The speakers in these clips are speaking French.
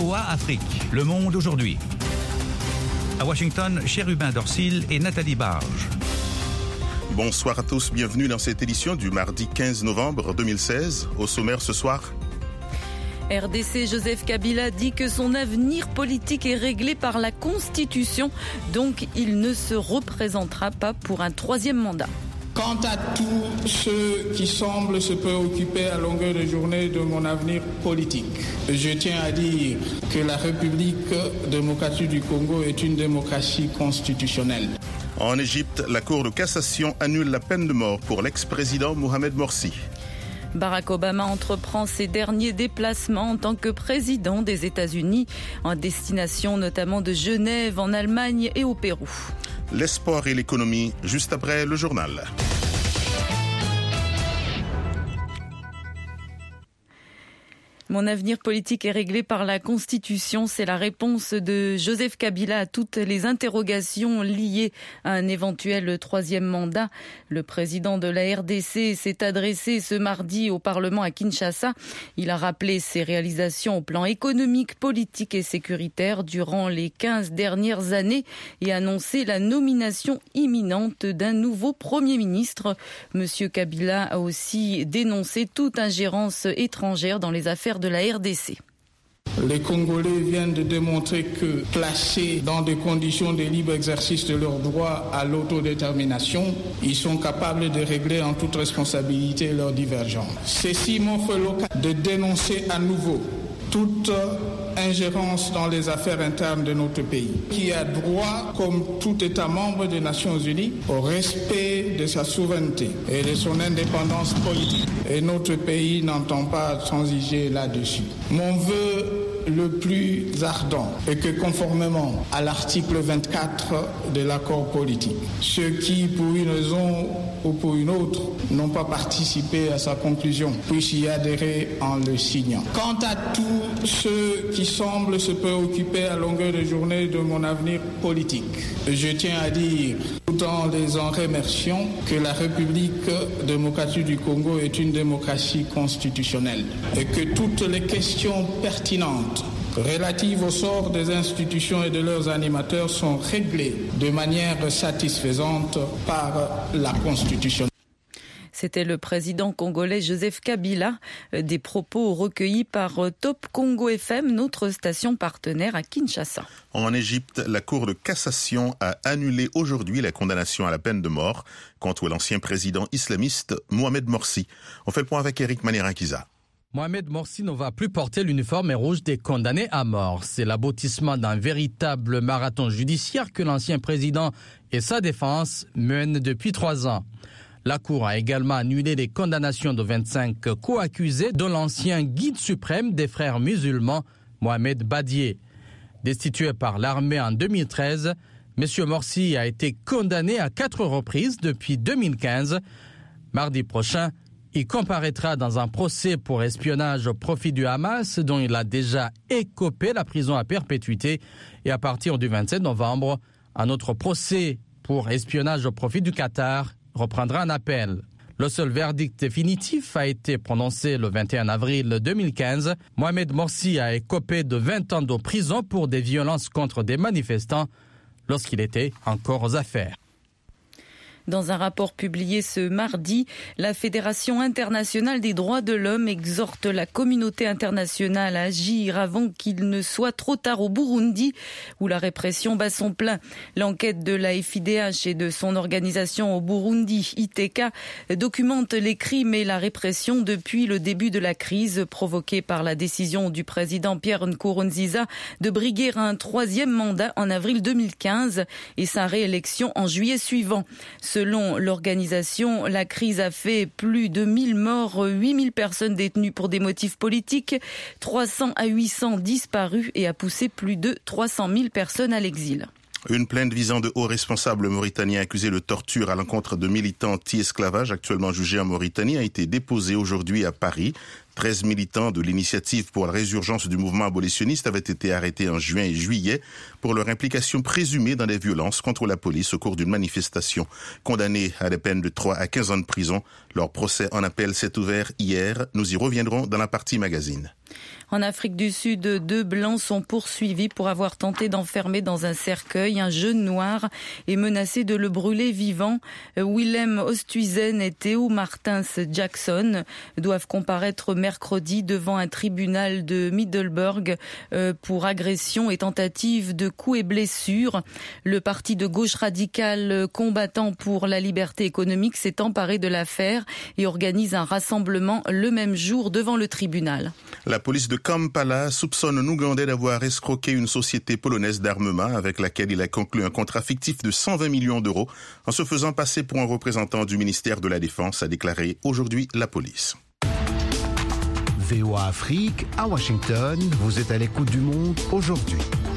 VOA Afrique, Le Monde aujourd'hui. À Washington, Chérubin Dorsil et Nathalie Barge. Bonsoir à tous, bienvenue dans cette édition du mardi 15 novembre 2016. Au sommaire ce soir. RDC, Joseph Kabila dit que son avenir politique est réglé par la Constitution, donc il ne se représentera pas pour un troisième mandat. Quant à tous ceux qui semblent se préoccuper à longueur de journée de mon avenir politique, je tiens à dire que la République démocratique du Congo est une démocratie constitutionnelle. En Égypte, la Cour de cassation annule la peine de mort pour l'ex-président Mohamed Morsi. Barack Obama entreprend ses derniers déplacements en tant que président des États-Unis, en destination notamment de Genève, en Allemagne et au Pérou. Les sports et l'économie, juste après le journal. Mon avenir politique est réglé par la Constitution. C'est la réponse de Joseph Kabila à toutes les interrogations liées à un éventuel troisième mandat. Le président de la RDC s'est adressé ce mardi au Parlement à Kinshasa. Il a rappelé ses réalisations au plan économique, politique et sécuritaire durant les 15 dernières années et annoncé la nomination imminente d'un nouveau Premier ministre. Monsieur Kabila a aussi dénoncé toute ingérence étrangère dans les affaires de la RDC. Les Congolais viennent de démontrer que, placés dans des conditions de libre exercice de leur droit à l'autodétermination, ils sont capables de régler en toute responsabilité leurs divergences. Ceci m'offre l'occasion de dénoncer à nouveau toute ingérence dans les affaires internes de notre pays, qui a droit, comme tout État membre des Nations Unies, au respect de sa souveraineté et de son indépendance politique. Et notre pays n'entend pas transiger là-dessus. Mon vœu le plus ardent est que, conformément à l'article 24 de l'accord politique, ceux qui, pour une raison ou pour une autre, n'ont pas participé à sa conclusion puissent y adhérer en le signant. Quant à tous ceux qui semblent se préoccuper à longueur de journée de mon avenir politique, je tiens à dire, tout en les en remerciant, que la République démocratique du Congo est une démocratie constitutionnelle et que toutes les questions pertinentes relatives au sort des institutions et de leurs animateurs sont réglées de manière satisfaisante par la Constitution. C'était le président congolais Joseph Kabila, des propos recueillis par Top Congo FM, notre station partenaire à Kinshasa. En Égypte, la Cour de cassation a annulé aujourd'hui la condamnation à la peine de mort contre l'ancien président islamiste Mohamed Morsi. On fait le point avec Eric Manirakiza. Mohamed Morsi ne va plus porter l'uniforme rouge des condamnés à mort. C'est l'aboutissement d'un véritable marathon judiciaire que l'ancien président et sa défense mènent depuis 3 ans. La Cour a également annulé les condamnations de 25 co-accusés, dont l'ancien guide suprême des frères musulmans, Mohamed Badié. Destitué par l'armée en 2013, M. Morsi a été condamné à 4 reprises depuis 2015. Mardi prochain, il comparaîtra dans un procès pour espionnage au profit du Hamas, dont il a déjà écopé la prison à perpétuité. Et à partir du 27 novembre, un autre procès pour espionnage au profit du Qatar reprendra un appel. Le seul verdict définitif a été prononcé le 21 avril 2015. Mohamed Morsi a écopé de 20 ans de prison pour des violences contre des manifestants lorsqu'il était encore aux affaires. Dans un rapport publié ce mardi, la Fédération internationale des droits de l'homme exhorte la communauté internationale à agir avant qu'il ne soit trop tard au Burundi, où la répression bat son plein. L'enquête de la FIDH et de son organisation au Burundi, ITK, documente les crimes et la répression depuis le début de la crise provoquée par la décision du président Pierre Nkurunziza de briguer un troisième mandat en avril 2015 et sa réélection en juillet suivant. Selon l'organisation, la crise a fait plus de 1000 morts, 8000 personnes détenues pour des motifs politiques, 300 à 800 disparus et a poussé plus de 300 000 personnes à l'exil. Une plainte visant de hauts responsables mauritaniens accusés de torture à l'encontre de militants anti-esclavage actuellement jugés en Mauritanie a été déposée aujourd'hui à Paris. 13 militants de l'initiative pour la résurgence du mouvement abolitionniste avaient été arrêtés en juin et juillet pour leur implication présumée dans des violences contre la police au cours d'une manifestation. Condamnés à des peines de 3 à 15 ans de prison, leur procès en appel s'est ouvert hier. Nous y reviendrons dans la partie magazine. En Afrique du Sud, 2 Blancs sont poursuivis pour avoir tenté d'enfermer dans un cercueil un jeune noir et menacé de le brûler vivant. Willem Oosthuizen et Theo Martins Jackson doivent comparaître mercredi devant un tribunal de Middelburg pour agression et tentative de coups et blessures. Le parti de gauche radicale combattant pour la liberté économique s'est emparé de l'affaire et organise un rassemblement le même jour devant le tribunal. La police de Kampala soupçonne un Ougandais d'avoir escroqué une société polonaise d'armement avec laquelle il a conclu un contrat fictif de 120 millions d'euros en se faisant passer pour un représentant du ministère de la Défense, a déclaré aujourd'hui la police. VOA Afrique, à Washington, vous êtes à l'écoute du monde aujourd'hui.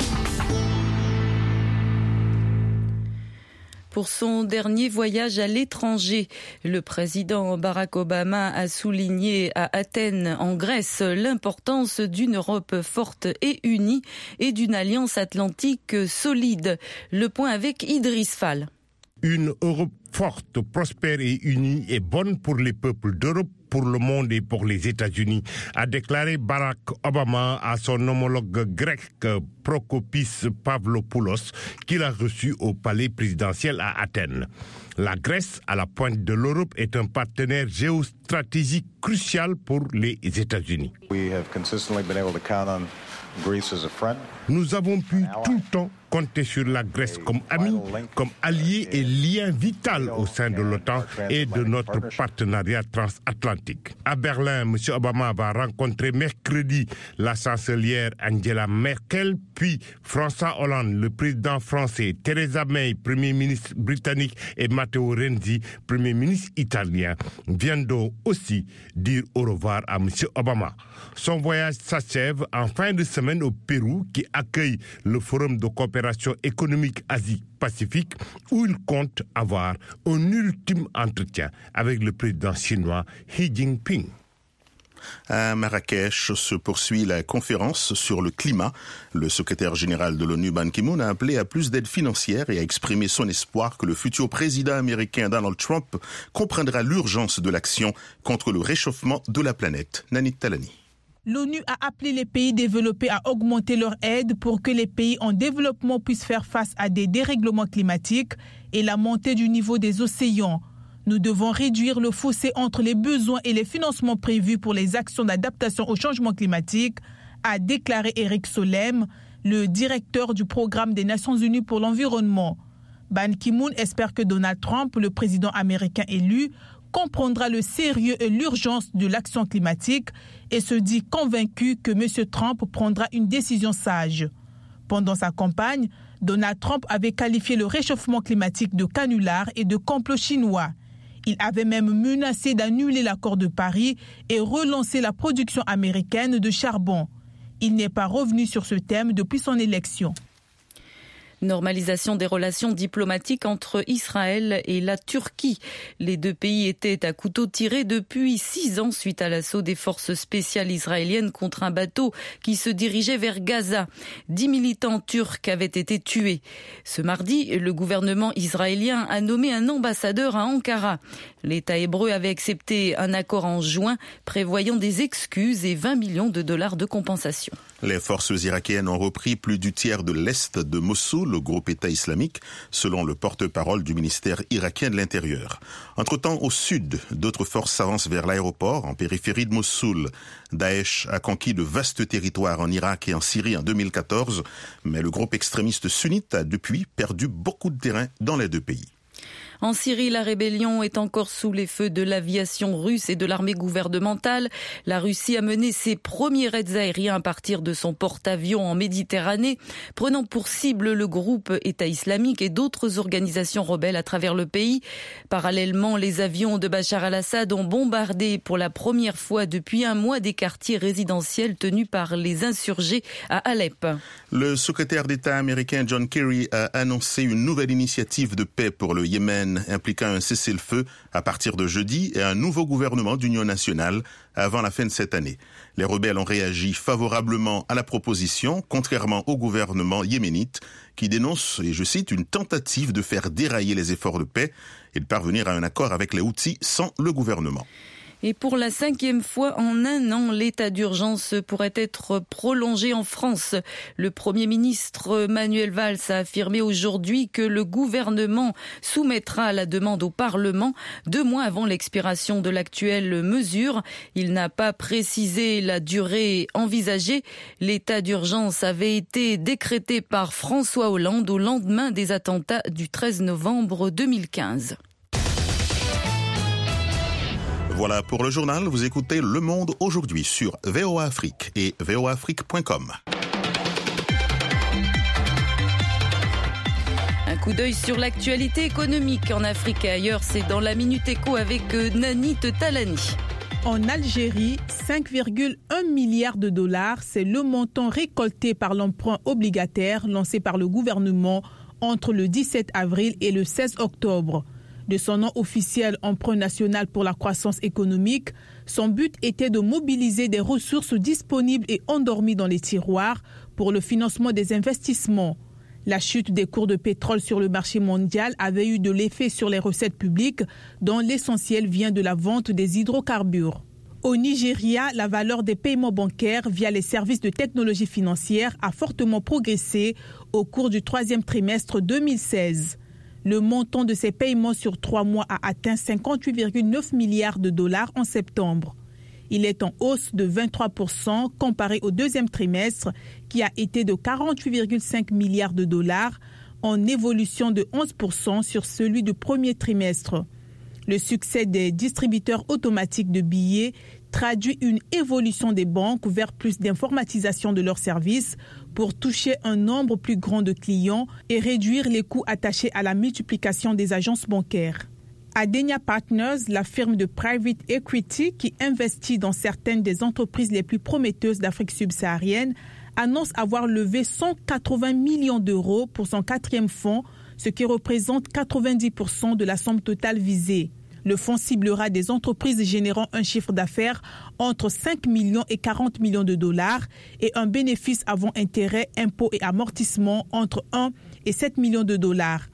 Pour son dernier voyage à l'étranger, le président Barack Obama a souligné à Athènes, en Grèce, l'importance d'une Europe forte et unie et d'une alliance atlantique solide. Le point avec Idriss Fall. Une Europe forte, prospère et unie est bonne pour les peuples d'Europe, pour le monde et pour les États-Unis, a déclaré Barack Obama à son homologue grec Prokopis Pavlopoulos, qu'il a reçu au palais présidentiel à Athènes. La Grèce, à la pointe de l'Europe, est un partenaire géostratégique crucial pour les États-Unis. Nous avons pu tout le temps compter sur la Grèce comme ami, comme allié et lien vital au sein de l'OTAN et de notre partenariat transatlantique. À Berlin, M. Obama va rencontrer mercredi la chancelière Angela Merkel, puis François Hollande, le président français, Theresa May, Premier ministre britannique, et Matteo Renzi, Premier ministre italien, viendront aussi dire au revoir à M. Obama. Son voyage s'achève en fin de semaine au Pérou, qui accueille le Forum de coopération économique Asie-Pacifique, où il compte avoir un ultime entretien avec le président chinois Xi Jinping. À Marrakech se poursuit la conférence sur le climat. Le secrétaire général de l'ONU, Ban Ki-moon, a appelé à plus d'aide financière et a exprimé son espoir que le futur président américain Donald Trump comprendra l'urgence de l'action contre le réchauffement de la planète. Nanit Talani. L'ONU a appelé les pays développés à augmenter leur aide pour que les pays en développement puissent faire face à des dérèglements climatiques et la montée du niveau des océans. Nous devons réduire le fossé entre les besoins et les financements prévus pour les actions d'adaptation au changement climatique, a déclaré Eric Solem, le directeur du programme des Nations Unies pour l'environnement. Ban Ki-moon espère que Donald Trump, le président américain élu, comprendra le sérieux et l'urgence de l'action climatique et se dit convaincu que M. Trump prendra une décision sage. Pendant sa campagne, Donald Trump avait qualifié le réchauffement climatique de canular et de complot chinois. Il avait même menacé d'annuler l'accord de Paris et relancer la production américaine de charbon. Il n'est pas revenu sur ce thème depuis son élection. Normalisation des relations diplomatiques entre Israël et la Turquie. Les deux pays étaient à couteau tiré depuis 6 ans suite à l'assaut des forces spéciales israéliennes contre un bateau qui se dirigeait vers Gaza. 10 militants turcs avaient été tués. Ce mardi, le gouvernement israélien a nommé un ambassadeur à Ankara. L'État hébreu avait accepté un accord en juin prévoyant des excuses et 20 millions de dollars de compensation. Les forces irakiennes ont repris plus du tiers de l'est de Mossoul, le groupe État islamique, selon le porte-parole du ministère irakien de l'Intérieur. Entre-temps, au sud, d'autres forces s'avancent vers l'aéroport, en périphérie de Mossoul. Daesh a conquis de vastes territoires en Irak et en Syrie en 2014, mais le groupe extrémiste sunnite a depuis perdu beaucoup de terrain dans les deux pays. En Syrie, la rébellion est encore sous les feux de l'aviation russe et de l'armée gouvernementale. La Russie a mené ses premiers raids aériens à partir de son porte-avions en Méditerranée, prenant pour cible le groupe État islamique et d'autres organisations rebelles à travers le pays. Parallèlement, les avions de Bachar al-Assad ont bombardé pour la première fois depuis un mois des quartiers résidentiels tenus par les insurgés à Alep. Le secrétaire d'État américain John Kerry a annoncé une nouvelle initiative de paix pour le Yémen, impliquant un cessez-le-feu à partir de jeudi et un nouveau gouvernement d'union nationale avant la fin de cette année. Les rebelles ont réagi favorablement à la proposition, contrairement au gouvernement yéménite qui dénonce, et je cite, une tentative de faire dérailler les efforts de paix et de parvenir à un accord avec les Houthis sans le gouvernement. Et pour la 5e fois en un an, l'état d'urgence pourrait être prolongé en France. Le Premier ministre Manuel Valls a affirmé aujourd'hui que le gouvernement soumettra la demande au Parlement 2 mois avant l'expiration de l'actuelle mesure. Il n'a pas précisé la durée envisagée. L'état d'urgence avait été décrété par François Hollande au lendemain des attentats du 13 novembre 2015. Voilà pour le journal, vous écoutez Le Monde aujourd'hui sur VOA Afrique et voaafrique.com. Un coup d'œil sur l'actualité économique en Afrique et ailleurs, c'est dans la Minute Éco avec Nani Talani. En Algérie, 5,1 milliards de dollars, c'est le montant récolté par l'emprunt obligataire lancé par le gouvernement entre le 17 avril et le 16 octobre. De son nom officiel Emprunt national pour la croissance économique, son but était de mobiliser des ressources disponibles et endormies dans les tiroirs pour le financement des investissements. La chute des cours de pétrole sur le marché mondial avait eu de l'effet sur les recettes publiques, dont l'essentiel vient de la vente des hydrocarbures. Au Nigeria, la valeur des paiements bancaires via les services de technologie financière a fortement progressé au cours du 3e trimestre 2016. Le montant de ces paiements sur 3 mois a atteint 58,9 milliards de dollars en septembre. Il est en hausse de 23% comparé au 2e trimestre qui a été de 48,5 milliards de dollars, en évolution de 11% sur celui du 1er trimestre. Le succès des distributeurs automatiques de billets traduit une évolution des banques vers plus d'informatisation de leurs services pour toucher un nombre plus grand de clients et réduire les coûts attachés à la multiplication des agences bancaires. Adenia Partners, la firme de private equity qui investit dans certaines des entreprises les plus prometteuses d'Afrique subsaharienne, annonce avoir levé 180 millions d'euros pour son 4e fonds, ce qui représente 90% de la somme totale visée. Le fonds ciblera des entreprises générant un chiffre d'affaires entre 5 millions et 40 millions de dollars et un bénéfice avant intérêts, impôts et amortissements entre 1 et 7 millions de dollars.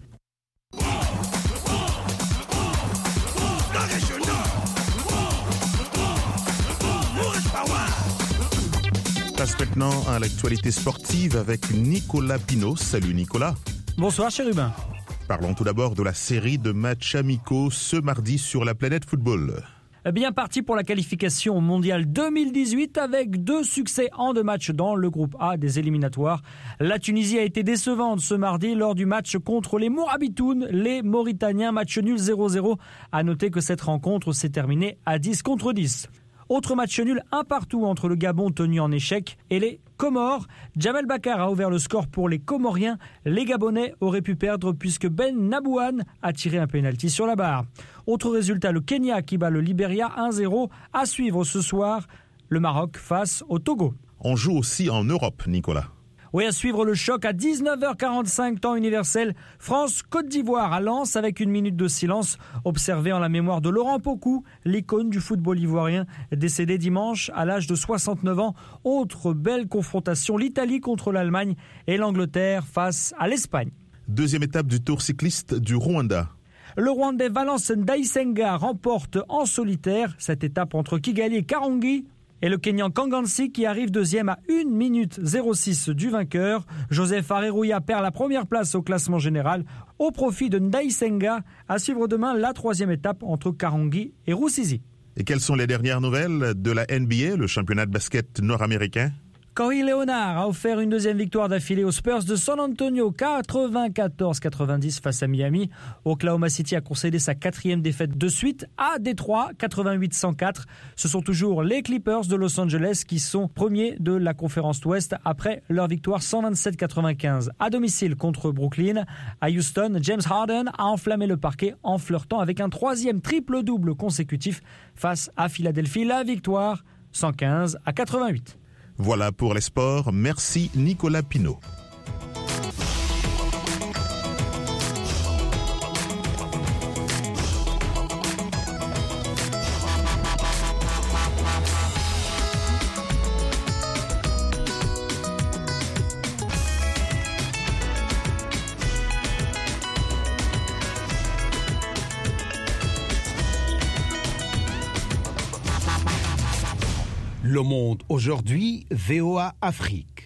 Passe maintenant à l'actualité sportive avec Nicolas Pinault. Salut Nicolas. Bonsoir Chérubin. Parlons tout d'abord de la série de matchs amicaux ce mardi sur la planète football. Bien parti pour la qualification au mondial 2018 avec 2 succès en 2 matchs dans le groupe A des éliminatoires. La Tunisie a été décevante ce mardi lors du match contre les Mourabitounes, les Mauritaniens, match nul 0-0. À noter que cette rencontre s'est terminée à 10-10. Autre match nul, 1-1 entre le Gabon tenu en échec et les Comores. Jamel Bakar a ouvert le score pour les Comoriens. Les Gabonais auraient pu perdre puisque Ben Nabouane a tiré un pénalty sur la barre. Autre résultat, le Kenya qui bat le Libéria 1-0. À suivre ce soir, le Maroc face au Togo. On joue aussi en Europe, Nicolas. Oui, à suivre le choc à 19h45, temps universel. France-Côte d'Ivoire à Lens avec 1 minute de silence observée en la mémoire de Laurent Pokou, l'icône du football ivoirien, décédé dimanche à l'âge de 69 ans. Autre belle confrontation, l'Italie contre l'Allemagne et l'Angleterre face à l'Espagne. 2e étape du Tour cycliste du Rwanda. Le Rwandais Valence Ndayisenga remporte en solitaire cette étape entre Kigali et Karongi. Et le Kenyan Kangansi qui arrive 2e à 1 minute 06 du vainqueur. Joseph Areruya perd la 1re place au classement général au profit de Ndayisenga. À suivre demain la 3e étape entre Karongi et Rusizi. Et quelles sont les dernières nouvelles de la NBA, le championnat de basket nord-américain ? Kawhi Leonard a offert une 2e victoire d'affilée aux Spurs de San Antonio, 94-90 face à Miami. Oklahoma City a concédé sa 4e défaite de suite à Détroit, 88-104. Ce sont toujours les Clippers de Los Angeles qui sont premiers de la conférence Ouest après leur victoire 127-95 à domicile contre Brooklyn. À Houston, James Harden a enflammé le parquet en flirtant avec un 3e triple-double consécutif face à Philadelphie. La victoire 115-88. Voilà pour les sports. Merci Nicolas Pinault. Le Monde aujourd'hui, VOA Afrique.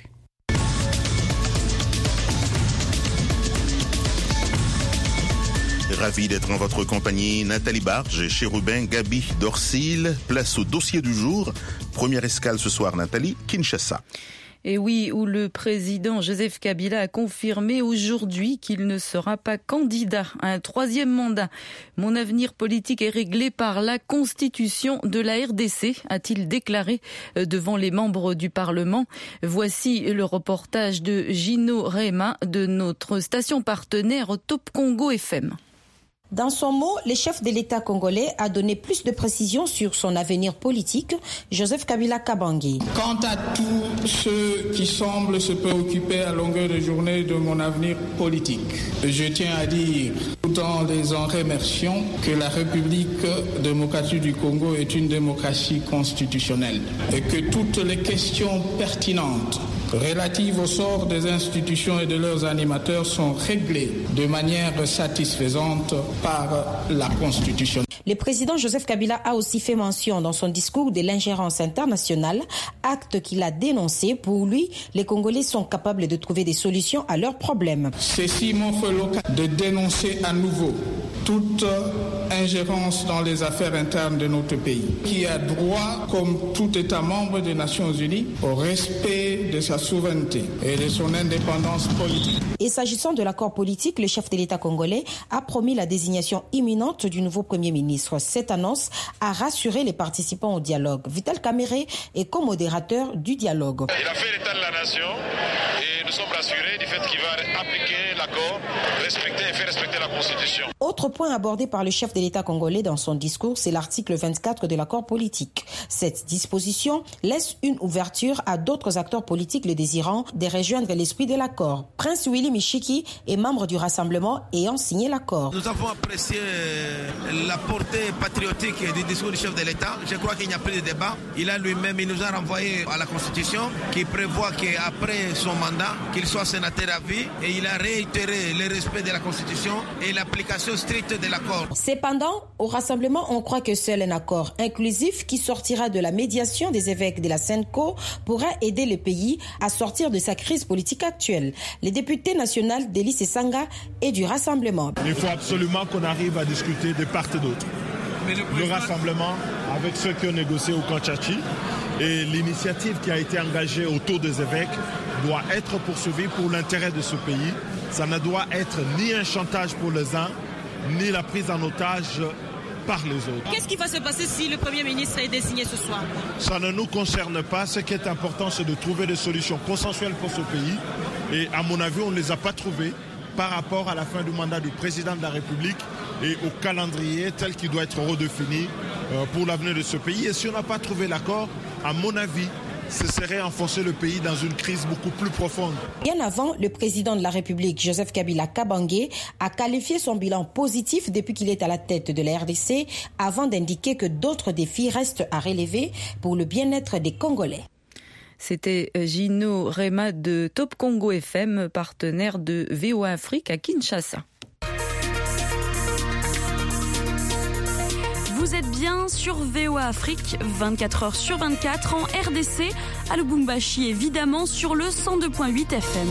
Ravi d'être en votre compagnie. Nathalie Barge, Chérubin, Gabi Dorsil. Place au dossier du jour. Première escale ce soir, Nathalie, Kinshasa. Et oui, où le président Joseph Kabila a confirmé aujourd'hui qu'il ne sera pas candidat à un troisième mandat. Mon avenir politique est réglé par la constitution de la RDC, a-t-il déclaré devant les membres du Parlement. Voici le reportage de Gino Rema de notre station partenaire Top Congo FM. Dans son mot, le chef de l'État congolais a donné plus de précisions sur son avenir politique, Joseph Kabila Kabange. Quant à tous ceux qui semblent se préoccuper à longueur de journée de mon avenir politique, je tiens à dire, tout en les en remerciant, que la République démocratique du Congo est une démocratie constitutionnelle et que toutes les questions pertinentes relatives au sort des institutions et de leurs animateurs sont réglées de manière satisfaisante par la Constitution. Le président Joseph Kabila a aussi fait mention dans son discours de l'ingérence internationale, acte qu'il a dénoncé. Pour lui, les Congolais sont capables de trouver des solutions à leurs problèmes. Ceci m'offre l'occasion de dénoncer à nouveau toute ingérence dans les affaires internes de notre pays, qui a droit, comme tout État membre des Nations Unies, au respect de sa souveraineté et de son indépendance politique. Et s'agissant de l'accord politique, le chef de l'État congolais a promis la désignation imminente du nouveau Premier ministre. Cette annonce a rassuré les participants au dialogue. Vital Kamere est co-modérateur du dialogue. Il a fait l'état de la nation et nous sommes rassurés du fait qu'il va appliquer l'accord, respecter et faire respecter la Constitution. Autre point abordé par le chef de l'État congolais dans son discours, c'est l'article 24 de l'accord politique. Cette disposition laisse une ouverture à d'autres acteurs politiques le désirant de rejoindre l'esprit de l'accord. Prince Willy Michiki est membre du rassemblement ayant signé l'accord. Nous avons apprécié la portée patriotique du discours du chef de l'État. Je crois qu'il n'y a plus de débat. Il nous a renvoyé à la Constitution qui prévoit qu'après son mandat, qu'il soit sénateur à vie, et il a réitéré le respect de la Constitution et l'application stricte de l'accord. Cependant, au rassemblement, on croit que seul un accord inclusif qui sortira de la médiation des évêques de la SENCO pourra aider le pays à sortir de sa crise politique actuelle. Les députés nationaux d'Elis Sanga et du rassemblement. Il faut absolument qu'on arrive à discuter de part et d'autre. Le rassemblement avec ceux qui ont négocié au Kanchachi et l'initiative qui a été engagée autour des évêques doit être poursuivie pour l'intérêt de ce pays. Ça ne doit être ni un chantage pour les uns, ni la prise en otage par les autres. Qu'est-ce qui va se passer si le Premier ministre est désigné ce soir? Ça ne nous concerne pas. Ce qui est important, c'est de trouver des solutions consensuelles pour ce pays. Et à mon avis, on ne les a pas trouvées par rapport à la fin du mandat du président de la République et au calendrier tel qu'il doit être redéfini pour l'avenir de ce pays. Et si on n'a pas trouvé l'accord, à mon avis, ce serait enfoncer le pays dans une crise beaucoup plus profonde. Bien avant, le président de la République, Joseph Kabila Kabange, a qualifié son bilan positif depuis qu'il est à la tête de la RDC, avant d'indiquer que d'autres défis restent à relever pour le bien-être des Congolais. C'était Gino Rema de Top Congo FM, partenaire de VOA Afrique à Kinshasa. Vous êtes bien sur VOA Afrique, 24 heures sur 24 en RDC, à Lubumbashi évidemment sur le 102.8 FM.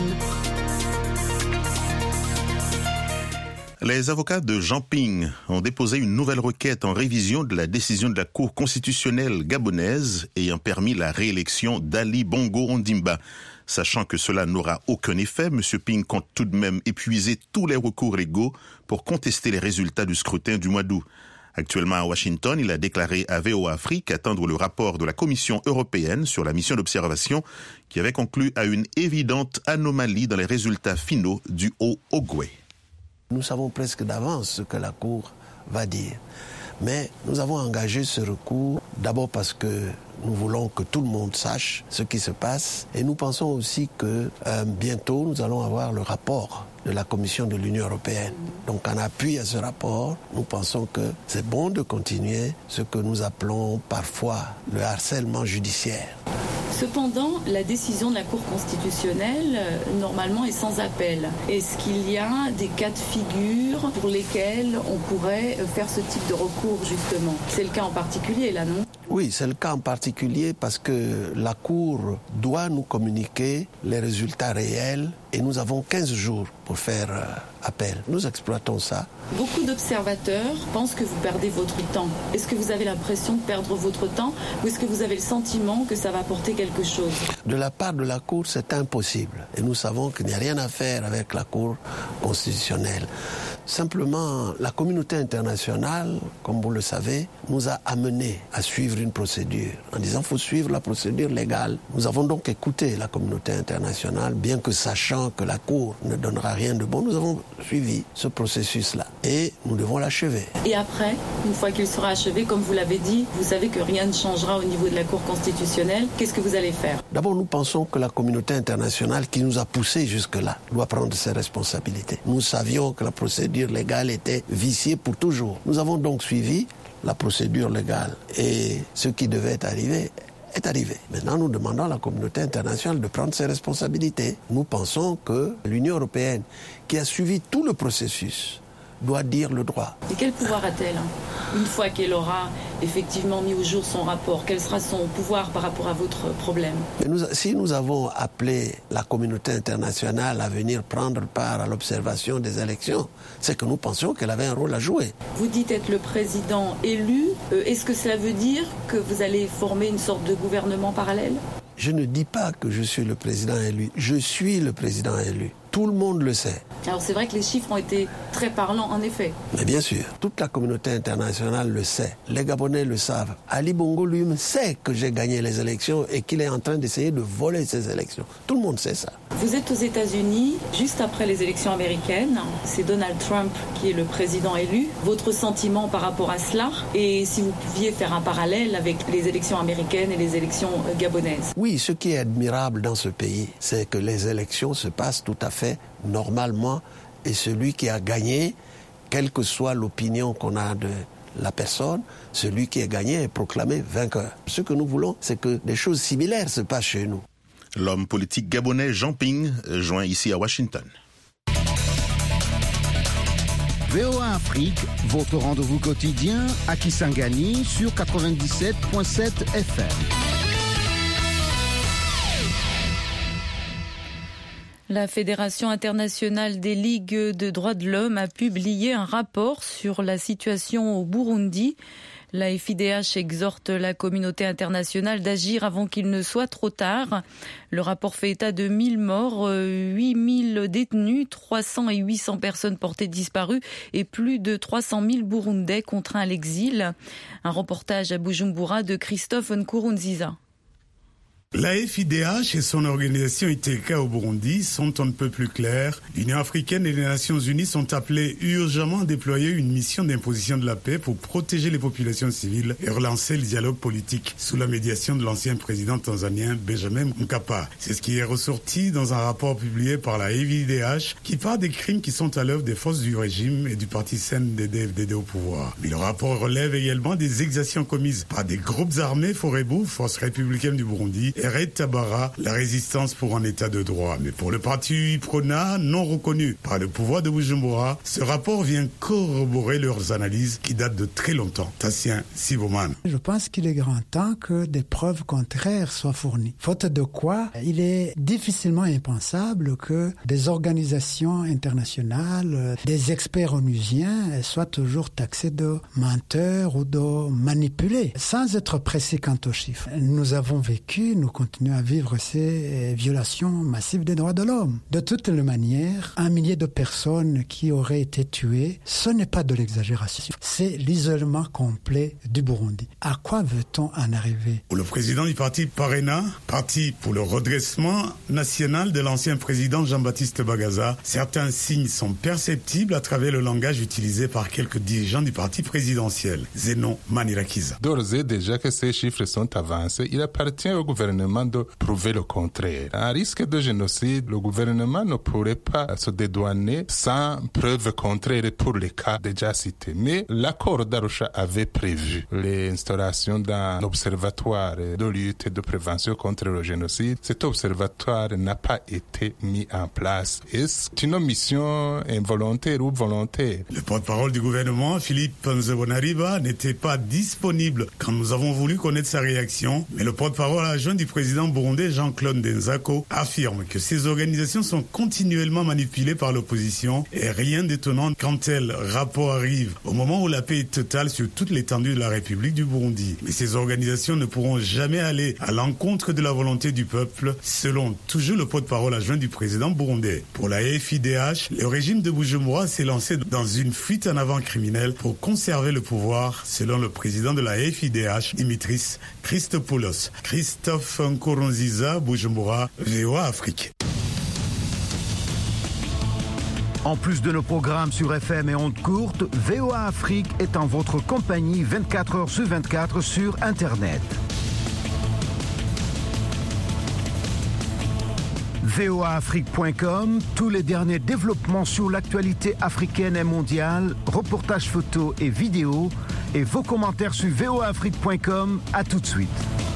Les avocats de Jean Ping ont déposé une nouvelle requête en révision de la décision de la Cour constitutionnelle gabonaise ayant permis la réélection d'Ali Bongo Ondimba. Sachant que cela n'aura aucun effet, M. Ping compte tout de même épuiser tous les recours légaux pour contester les résultats du scrutin du mois d'août. Actuellement à Washington, il a déclaré à VOA Afrique attendre le rapport de la Commission européenne sur la mission d'observation qui avait conclu à une évidente anomalie dans les résultats finaux du Haut-Ogooué. Nous savons presque d'avance ce que la Cour va dire. Mais nous avons engagé ce recours d'abord parce que nous voulons que tout le monde sache ce qui se passe. Et nous pensons aussi que bientôt, nous allons avoir le rapport de la Commission de l'Union européenne. Donc en appui à ce rapport, nous pensons que c'est bon de continuer ce que nous appelons parfois le harcèlement judiciaire. Cependant, la décision de la Cour constitutionnelle, normalement, est sans appel. Est-ce qu'il y a des cas de figure pour lesquels on pourrait faire ce type de recours, justement? C'est le cas en particulier, là, non? Oui, c'est le cas en particulier parce que la Cour doit nous communiquer les résultats réels et nous avons 15 jours pour faire appel. Nous exploitons ça. Beaucoup d'observateurs pensent que vous perdez votre temps. Est-ce que vous avez l'impression de perdre votre temps ou est-ce que vous avez le sentiment que ça va apporter quelque chose? De la part de la Cour, c'est impossible. Et nous savons qu'il n'y a rien à faire avec la Cour constitutionnelle. Simplement, la communauté internationale, comme vous le savez, nous a amenés à suivre une procédure en disant qu'il faut suivre la procédure légale. Nous avons donc écouté la communauté internationale, bien que sachant que la Cour ne donnera rien de bon, nous avons suivi ce processus-là et nous devons l'achever. Et après, une fois qu'il sera achevé, comme vous l'avez dit, vous savez que rien ne changera au niveau de la Cour constitutionnelle. Qu'est-ce que vous allez faire? D'abord, nous pensons que la communauté internationale qui nous a poussés jusque-là doit prendre ses responsabilités. Nous savions que la procédure légale était viciée pour toujours. Nous avons donc suivi la procédure légale et ce qui devait arriver est arrivé. Maintenant, nous demandons à la communauté internationale de prendre ses responsabilités. Nous pensons que l'Union européenne, qui a suivi tout le processus, doit dire le droit. Et quel pouvoir a-t-elle une fois qu'elle aura effectivement mis au jour son rapport? Quel sera son pouvoir par rapport à votre problème? Si nous avons appelé la communauté internationale à venir prendre part à l'observation des élections, c'est que nous pensions qu'elle avait un rôle à jouer. Vous dites être le président élu. Est-ce que cela veut dire que vous allez former une sorte de gouvernement parallèle? Je ne dis pas que je suis le président élu. Je suis le président élu. Tout le monde le sait. Alors c'est vrai que les chiffres ont été très parlants, en effet. Mais bien sûr, toute la communauté internationale le sait. Les Gabonais le savent. Ali Bongo lui-même sait que j'ai gagné les élections et qu'il est en train d'essayer de voler ces élections. Tout le monde sait ça. Vous êtes aux États-Unis, juste après les élections américaines. C'est Donald Trump qui est le président élu. Votre sentiment par rapport à cela? Et si vous pouviez faire un parallèle avec les élections américaines et les élections gabonaises? Oui, ce qui est admirable dans ce pays, c'est que les élections se passent tout à fait normalement et celui qui a gagné, quelle que soit l'opinion qu'on a de la personne, celui qui a gagné est proclamé vainqueur. Ce que nous voulons, c'est que des choses similaires se passent chez nous. L'homme politique gabonais Jean Ping, joint ici à Washington. VOA Afrique, votre rendez-vous quotidien à Kisangani sur 97.7 FM. La Fédération internationale des ligues de droits de l'homme a publié un rapport sur la situation au Burundi. La FIDH exhorte la communauté internationale d'agir avant qu'il ne soit trop tard. Le rapport fait état de 1000 morts, 8000 détenus, 300 et 800 personnes portées disparues et plus de 300 000 Burundais contraints à l'exil. Un reportage à Bujumbura de Christophe Nkurunziza. La FIDH et son organisation ITK au Burundi sont un peu plus claires. L'Union africaine et les Nations unies sont appelées urgemment à déployer une mission d'imposition de la paix pour protéger les populations civiles et relancer le dialogue politique sous la médiation de l'ancien président tanzanien Benjamin Mkapa. C'est ce qui est ressorti dans un rapport publié par la FIDH qui parle des crimes qui sont à l'œuvre des forces du régime et du parti CNDD-FDD au pouvoir. Mais le rapport relève également des exactions commises par des groupes armés Forebu, Force républicaine du Burundi, et Red Tabara, la résistance pour un état de droit. Mais pour le parti UPRONA, non reconnu par le pouvoir de Bujumbura, ce rapport vient corroborer leurs analyses qui datent de très longtemps. Tassien Siboman. Je pense qu'il est grand temps que des preuves contraires soient fournies. Faute de quoi, il est difficilement impensable que des organisations internationales, des experts onusiens soient toujours taxés de menteurs ou de manipulés, sans être précis quant aux chiffres. Nous avons vécu, nous continuons à vivre ces violations massives des droits de l'homme. De toutes les manières, 1 millier de personnes qui auraient été tuées, ce n'est pas de l'exagération. C'est l'isolement complet du Burundi. À quoi veut-on en arriver? Pour le président du parti Parena, parti pour le redressement national de l'ancien président Jean-Baptiste Bagaza, certains signes sont perceptibles à travers le langage utilisé par quelques dirigeants du parti présidentiel. Zeno Manirakiza. D'ores et déjà que ces chiffres sont avancés, il appartient au gouvernement gouvernement de prouver le contraire. Un risque de génocide, le gouvernement ne pourrait pas se dédouaner sans preuve contraire pour les cas déjà cités. Mais l'accord d'Arusha avait prévu l'instauration d'un observatoire de lutte et de prévention contre le génocide. Cet observatoire n'a pas été mis en place. Est-ce une mission involontaire ou volontaire? Le porte-parole du gouvernement, Philippe Nzobonariba, n'était pas disponible quand nous avons voulu connaître sa réaction. Mais le porte-parole adjoint du président burundais, Jean-Claude Ndenzako, affirme que ces organisations sont continuellement manipulées par l'opposition et rien d'étonnant quand tel rapport arrive au moment où la paix est totale sur toute l'étendue de la République du Burundi. Mais ces organisations ne pourront jamais aller à l'encontre de la volonté du peuple, selon toujours le porte-parole adjoint du président burundais. Pour la FIDH, le régime de Bujumbura s'est lancé dans une fuite en avant criminelle pour conserver le pouvoir, selon le président de la FIDH, Dimitris Christopoulos. Christophe Nkurunziza, Bujumbura, VOA Afrique. En plus de nos programmes sur FM et ondes courtes, VOA Afrique est en votre compagnie 24 heures sur 24 sur Internet. voaafrique.com, tous les derniers développements sur l'actualité africaine et mondiale, reportages photos et vidéos, et vos commentaires sur voaafrique.com. À tout de suite.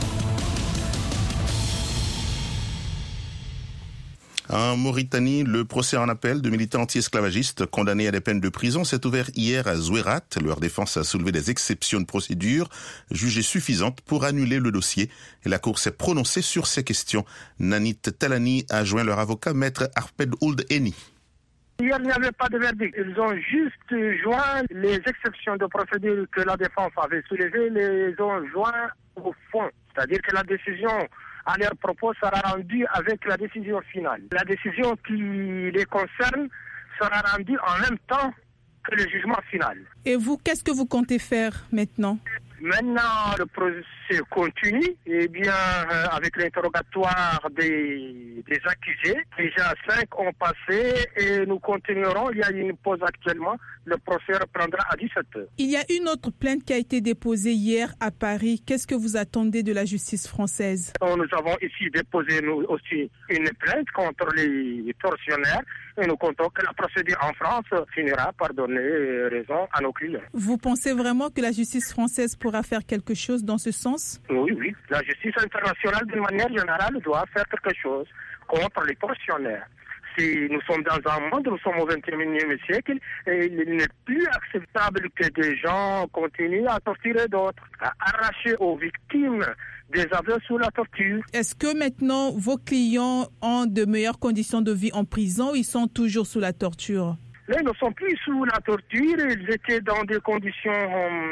En Mauritanie, le procès en appel de militants anti-esclavagistes condamnés à des peines de prison s'est ouvert hier à Zouérat. Leur défense a soulevé des exceptions de procédure jugées suffisantes pour annuler le dossier. Et la Cour s'est prononcée sur ces questions. Nanit Talani a joint leur avocat, maître Ahmed Ould Eni. Hier, il n'y avait pas de verdict. Ils ont juste joint les exceptions de procédure que la défense avait soulevées, les ont joint au fond. C'est-à-dire que la décision à leur propos sera rendue avec la décision finale. La décision qui les concerne sera rendue en même temps que le jugement final. Et vous, qu'est-ce que vous comptez faire maintenant ? Maintenant, le procès continue, et bien avec l'interrogatoire des accusés. Déjà 5 ont passé et nous continuerons. Il y a une pause actuellement. Le procès reprendra à 17h. Il y a une autre plainte qui a été déposée hier à Paris. Qu'est-ce que vous attendez de la justice française ? Nous avons ici déposé nous aussi une plainte contre les tortionnaires et nous comptons que la procédure en France finira par donner raison à nos clients. Vous pensez vraiment que la justice française pourra faire quelque chose dans ce sens ? Oui. La justice internationale, d'une manière générale, doit faire quelque chose contre les tortionnaires. Si nous sommes dans un monde, nous sommes au XXIe siècle, et il n'est plus acceptable que des gens continuent à torturer d'autres, à arracher aux victimes des aveux sous la torture. Est-ce que maintenant vos clients ont de meilleures conditions de vie en prison ou ils sont toujours sous la torture ? Là, ils ne sont plus sous la torture, ils étaient dans des conditions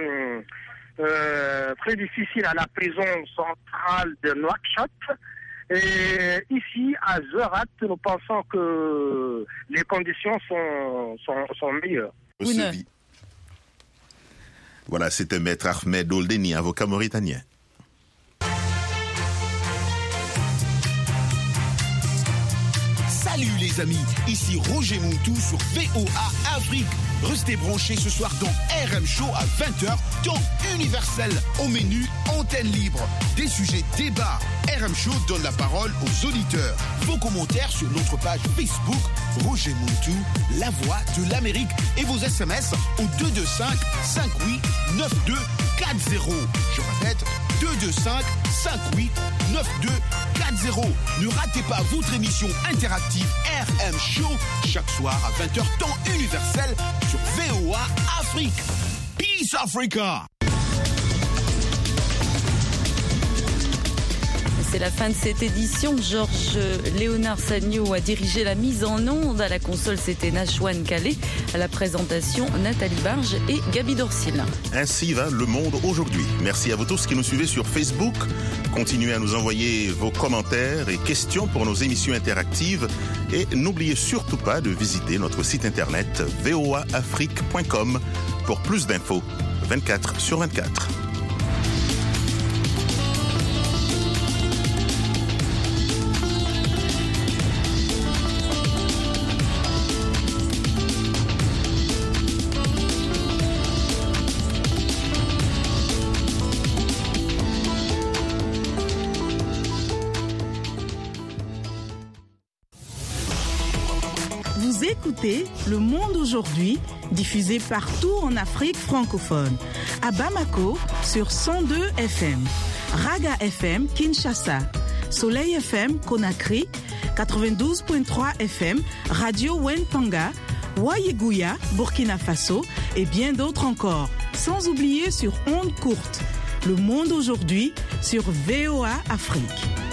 très difficiles à la prison centrale de Nouakchott. Et ici, à Zouérat, nous pensons que les conditions sont meilleures. Voilà, c'était maître Ahmed Ould Eni, avocat mauritanien. Salut les amis, ici Roger Montou sur VOA Afrique. Restez branchés ce soir dans RM Show à 20h, temps universel. Au menu, antenne libre, des sujets débats. RM Show donne la parole aux auditeurs. Vos commentaires sur notre page Facebook, Roger Montou, la voix de l'Amérique. Et vos SMS au 225 58 92 40. Je répète, 225 58 92 40. Ne ratez pas votre émission interactive RM Show chaque soir à 20h temps universel sur VOA Afrique. Peace Africa. C'est la fin de cette édition. Georges Léonard Sagno a dirigé la mise en onde. À la console, c'était Nachouane Calais. À la présentation, Nathalie Barge et Gaby Dorsil. Ainsi va le monde aujourd'hui. Merci à vous tous qui nous suivez sur Facebook. Continuez à nous envoyer vos commentaires et questions pour nos émissions interactives. Et n'oubliez surtout pas de visiter notre site internet voaafrique.com pour plus d'infos 24/24. Vous écoutez Le Monde aujourd'hui, diffusé partout en Afrique francophone. À Bamako, sur 102 FM. Raga FM, Kinshasa. Soleil FM, Conakry. 92.3 FM, Radio Wentanga. Wayeguya, Burkina Faso. Et bien d'autres encore. Sans oublier sur ondes courtes. Le Monde aujourd'hui, sur VOA Afrique.